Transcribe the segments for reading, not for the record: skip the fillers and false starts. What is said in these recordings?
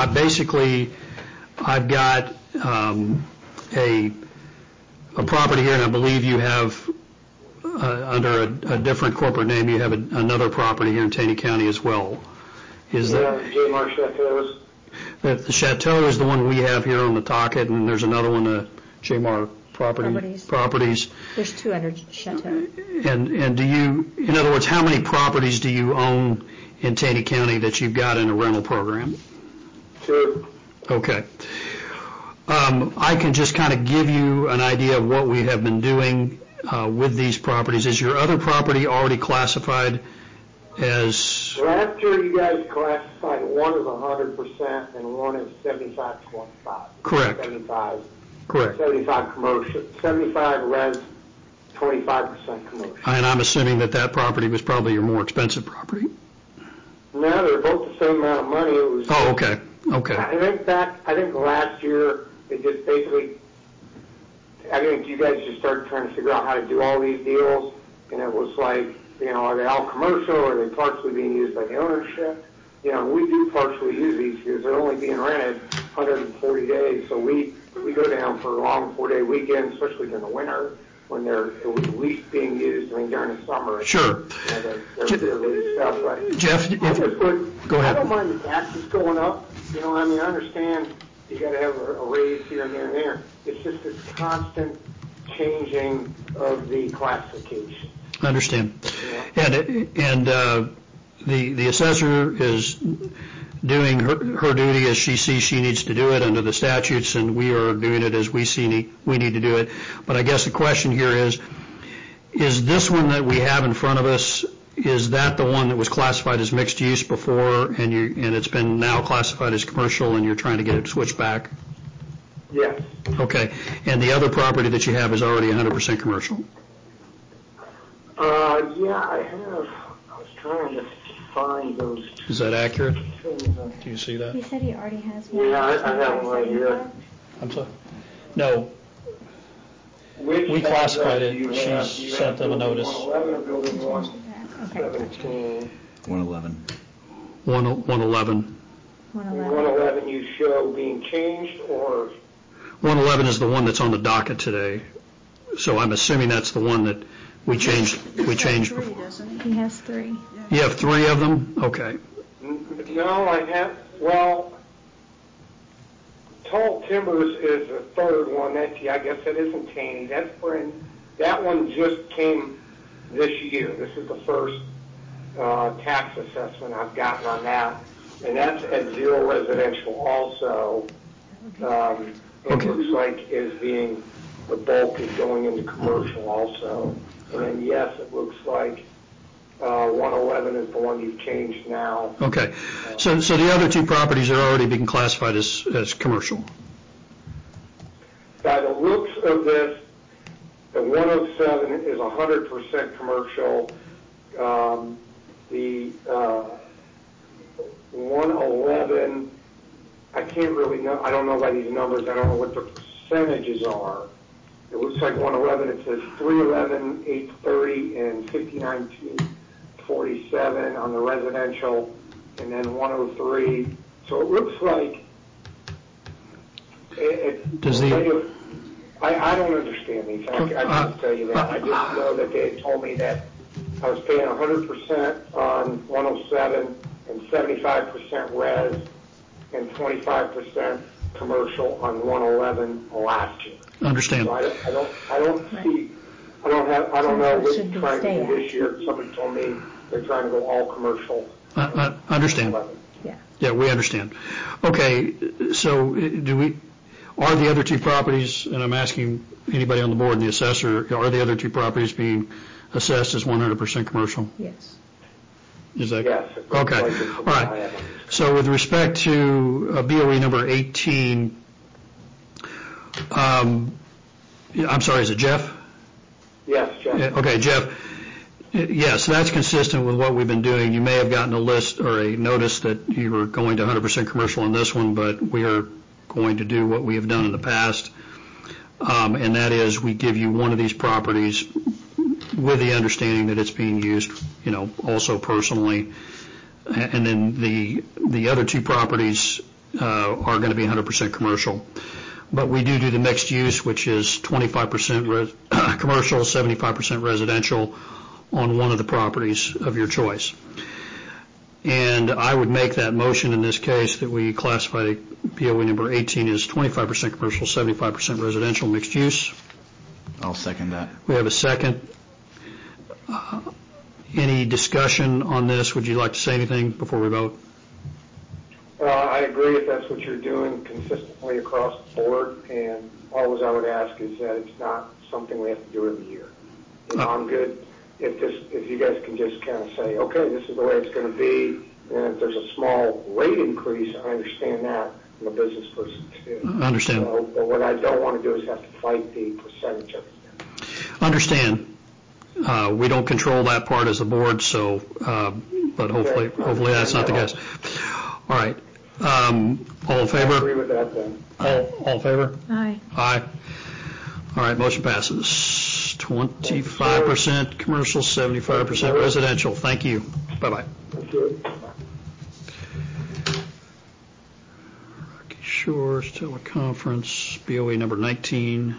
I've got a property here, and I believe you have, under a different corporate name, you have another property here in Taney County as well. Is that J-Mar Chateaus? The Chateau is the one we have here on the docket, and there's another one, the J-Mar Properties. There's 2 under Chateau. And do you, in other words, how many properties do you own in Taney County that you've got in a rental program? 2. Okay. I can just kind of give you an idea of what we have been doing with these properties. Is your other property already classified as? Last year you guys classified one as 100% and one as 75-25. Correct. 75. Correct. 75 commercial, 75 res, 25% commercial. And I'm assuming that property was probably your more expensive property. No, they're both the same amount of money. It was. Oh, okay. Okay. I think last year they just basically, I think you guys just started trying to figure out how to do all these deals, and it was like, are they all commercial, or are they partially being used by the ownership? We do partially use these because they're only being rented 140 days, so we go down for long 4-day weekends, especially during the winter when they're at least being used. During the summer. Sure. They're leased up. But Jeff, go ahead. I don't mind the taxes going up. I understand you got to have a raise here and there. It's just this constant changing of the classification. I understand. And the assessor is doing her duty as she sees she needs to do it under the statutes, and we are doing it as we see we need to do it. But I guess the question here is this one that we have in front of us, is that the one that was classified as mixed use before, and it's been now classified as commercial, and you're trying to get it switched back? Yes. Okay. And the other property that you have is already 100% commercial? Yeah, I have. I was trying to find those. Is that accurate? Do you see that? He said he already has one. Yeah, I have one right here. I'm sorry? No. We classified it. She sent them a notice. 111 or building 1? Okay. 17. 111. 111. 111 you show being changed, or? 111 is the one that's on the docket today. So I'm assuming that's the one that we changed. We changed before. He has 3. You have 3 of them? Okay. No, I have. Well, Tall Timbers is the 3rd one. I guess that isn't Taney. That's Bryn. That one just came this year. This is the first tax assessment I've gotten on that, and that's at 0 residential also. It looks like the bulk is going into commercial also. And then, yes, it looks like 111 is the one you've changed now. Okay. So the other 2 properties are already being classified as commercial? By the looks of this, the 107 is 100% commercial. The 111, I can't really know. I don't know by these numbers. I don't know what the percentages are. It looks like 111, it says 311, 830, and 59,247 on the residential, and then 103. So it looks like I don't understand these. I can tell you that. I just know that they had told me that I was paying 100% on 107 and 75% res and 25% commercial on 111 last year. Understand. So I don't know what they're trying to do this year. Somebody told me they're trying to go all commercial. Understand. 11. Yeah, we understand. Okay, so are the other 2 properties, and I'm asking anybody on the board and the assessor, are the other 2 properties being assessed as 100% commercial? Yes. Is that? Yes. Okay. All right. So with respect to BOE number 18, I'm sorry, is it Jeff? Yes, Jeff. Okay, Jeff. Yes, that's consistent with what we've been doing. You may have gotten a list or a notice that you were going to 100% commercial on this one, but we are going to do what we have done in the past, and that is we give you one of these properties with the understanding that it's being used, also personally, and then the other 2 properties are going to be 100% commercial. But we do the mixed use, which is 25% commercial, 75% residential on one of the properties of your choice. And I would make that motion in this case that we classify BOE number 18 as 25% commercial, 75% residential mixed use. I'll second that. We have a second. Any discussion on this? Would you like to say anything before we vote? I agree if that's what you're doing consistently across the board, and always I would ask is that it's not something we have to do every year. I'm good if you guys can just kind of say, okay, this is the way it's going to be, and if there's a small rate increase, I understand that. I'm a business person too. I understand. But what I don't want to do is have to fight the percentage of it. Understand. We don't control that part as a board, so, but hopefully that's not the case. All right. All in favor? I agree with that then. All in favor? Aye. Aye. All right, motion passes. 25% commercial, 75% residential. Thank you. Bye-bye. Thank you. Rocky Shores Teleconference, BOE number 19.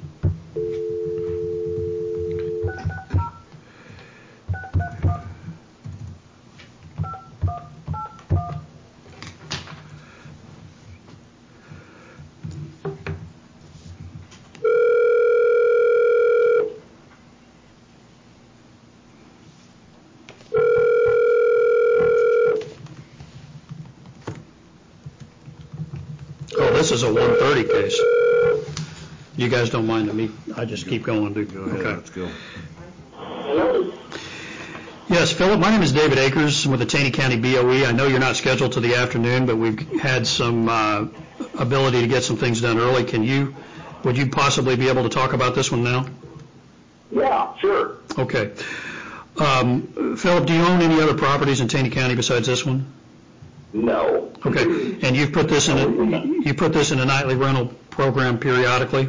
This is a 130 case. You guys don't mind me? I just keep going. Go ahead. Okay. Let's go. Hello. Yes, Philip, my name is David Akers with the Taney County BOE. I know you're not scheduled to the afternoon, but we've had some ability to get some things done early. Would you possibly be able to talk about this one now? Yeah, sure. Okay. Philip, do you own any other properties in Taney County besides this one? No. Okay. And you've put this in a nightly rental program periodically?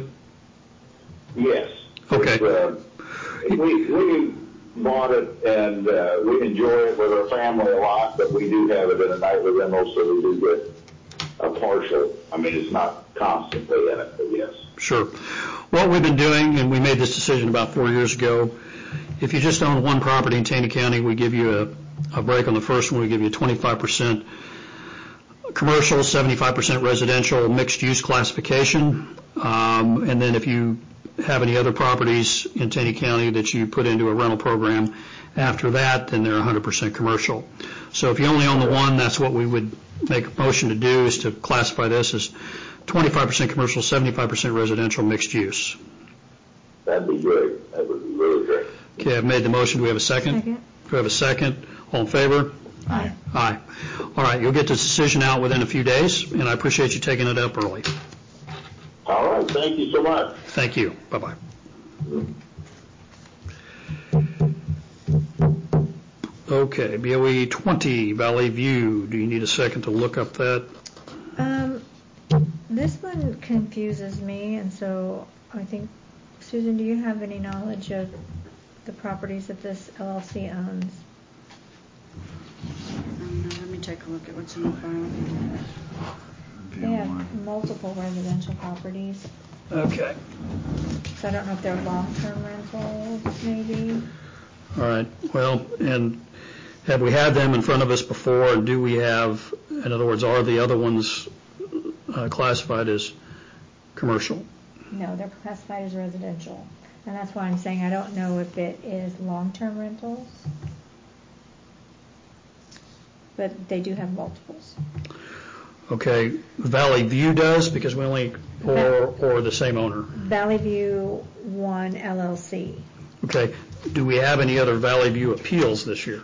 Yes. Okay. We bought it and we enjoy it with our family a lot, but we do have it in a nightly rental, so we do get a partial. I mean, it's not constantly in it, but yes. Sure. What we've been doing, and we made this decision about 4 years ago, if you just own one property in Taney County, we give you a break on the first one. We give you 25% commercial, 75% residential mixed use classification. And then if you have any other properties in Taney County that you put into a rental program after that, then they're 100% commercial. So if you only own the one, that's what we would make a motion to do, is to classify this as 25% commercial, 75% residential mixed use. That'd be great. That would be really great. Okay, I've made the motion. Do we have a second? Second. Do we have a second? All in favor? Aye. Aye. All right, you'll get this decision out within a few days, and I appreciate you taking it up early. All right. Thank you so much. Thank you. Bye-bye. Okay, BOE 20, Valley View. Do you need a second to look up that? This one confuses me, and so I think, Susan, do you have any knowledge of the properties that this LLC owns? Let me take a look at what's in the file. They have multiple residential properties, Okay. so I don't know if they're long-term rentals, maybe. All right. Well, and have we had them in front of us before, and do we have, in other words, are the other ones classified as commercial? No, they're classified as residential, and that's why I'm saying I don't know if it is long-term rentals, but they do have multiples. Okay. Valley View does, because we only, or the same owner? Valley View 1 LLC. Okay. Do we have any other Valley View appeals this year?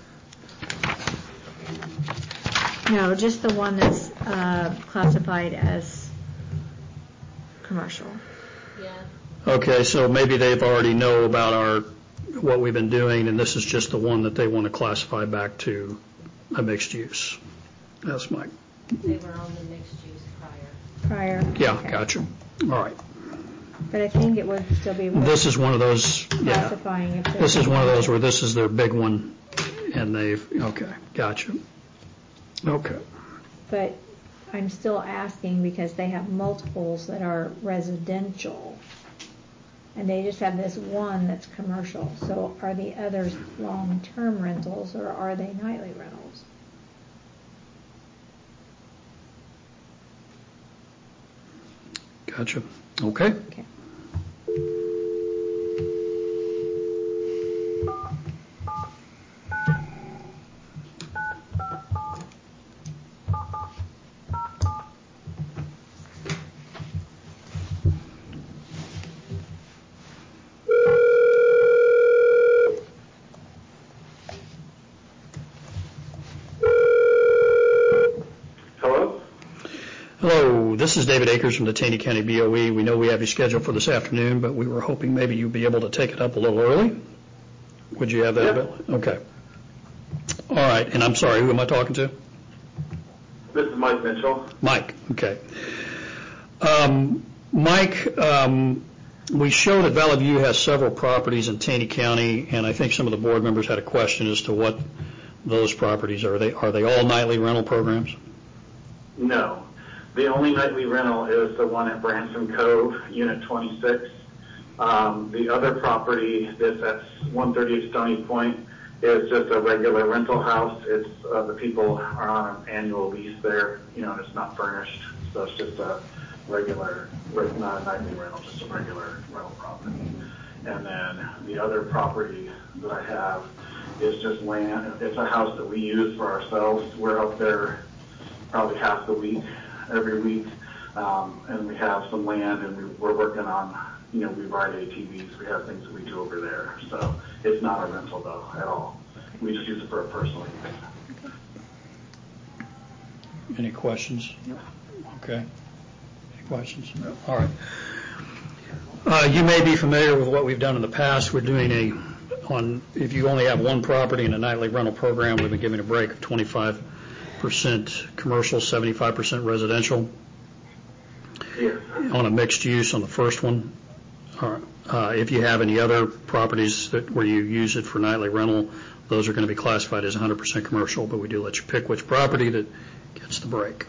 No, just the one that's classified as commercial. Yeah. Okay, so maybe they've already know about what we've been doing, and this is just the one that they want to classify back to a mixed use. That's my... They were on the mixed use prior. Yeah, Okay. gotcha. All right. But I think it would still be worth This is one of those, yeah. classifying if This is one of those where this is their big one, and they've, okay, gotcha. Okay. But I'm still asking because they have multiples that are residential. And they just have this one that's commercial. So are the others long-term rentals or are they nightly rentals? Gotcha. Okay. Okay. Hello, this is David Akers from the Taney County BOE. We know we have you scheduled for this afternoon, but we were hoping maybe you'd be able to take it up a little early. Would you have that available? Okay. All right, and I'm sorry, who am I talking to? This is Mike Mitchell. Mike, okay. Mike, we show that Valley View has several properties in Taney County, and I think some of the board members had a question as to what those properties are. Are they all nightly rental programs? No. The only nightly rental is the one at Branson Cove, Unit 26. The other property that's at 138 Stony Point is just a regular rental house. It's the people are on an annual lease there, and it's not furnished. So it's just a regular, not a nightly rental, just a regular rental property. And then the other property that I have is just land. It's a house that we use for ourselves. We're up there probably half the week, every week, and we have some land, and we're working on, we ride ATVs, we have things that we do over there. So it's not a rental, though, at all. We just use it for a personal use. Any questions? No. Okay. Any questions? No. All right. You may be familiar with what we've done in the past. We're doing if you only have one property in a nightly rental program, we've been giving a break of 25% commercial, 75% residential. Yes. On a mixed use on the first one. If you have any other properties where you use it for nightly rental, those are going to be classified as 100% commercial, but we do let you pick which property that gets the break.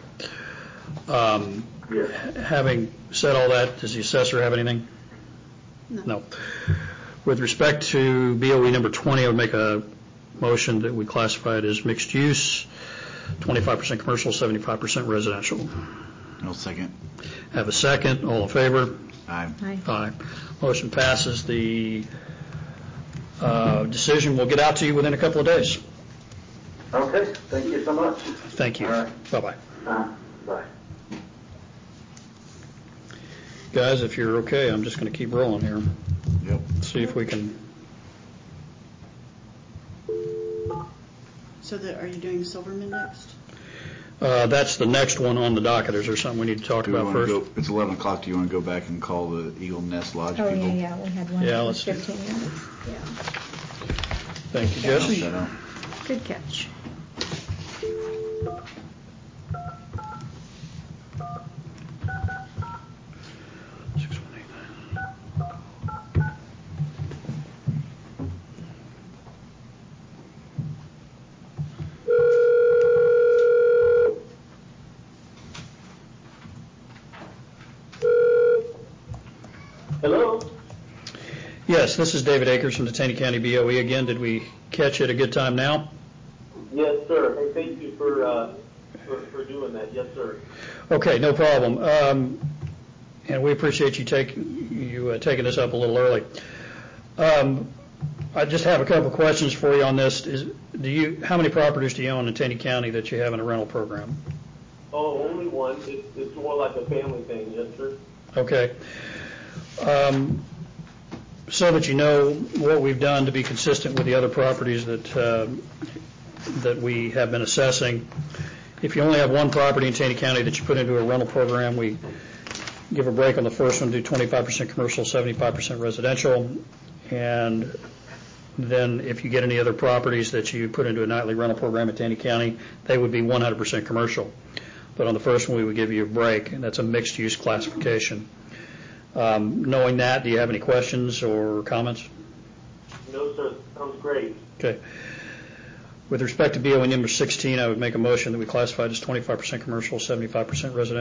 Yes. Having said all that, does the assessor have anything? No. With respect to BOE number 20, I would make a motion that we classify it as mixed use, 25% commercial, 75% residential. I'll second. Have a second. All in favor? Aye. Aye. Motion passes. The decision will get out to you within a couple of days. Okay. Thank you so much. Thank you. All right. Bye-bye. Bye. Guys, if you're okay, I'm just going to keep rolling here. Yep. See if we can. So are you doing Silverman next? That's the next one on the docket. Is there something we need to talk about first? It's 11 o'clock. Do you want to go back and call the Eagle Nest Lodge people? Yeah, we had one. Yeah, for let's do 15 minutes. Yeah. Thank you, Jesse. Good catch. Hello? Yes, this is David Akers from the Taney County BOE again. Did we catch you at a good time now? Yes, sir. Hey, thank you for doing that. Yes, sir. Okay, no problem. And we appreciate you taking this up a little early. I just have a couple questions for you on this. How many properties do you own in Taney County that you have in a rental program? Oh, only one. It's more like a family thing. Yes, sir. Okay. So that you know what we've done to be consistent with the other properties that we have been assessing. If you only have one property in Taney County that you put into a rental program, we give a break on the first one, do 25% commercial, 75% residential, and then if you get any other properties that you put into a nightly rental program in Taney County, they would be 100% commercial. But on the first one, we would give you a break, and that's a mixed-use classification. Knowing that, do you have any questions or comments? No, sir. Sounds great. Okay. With respect to BOE number 16, I would make a motion that we classify it as 25% commercial, 75% residential.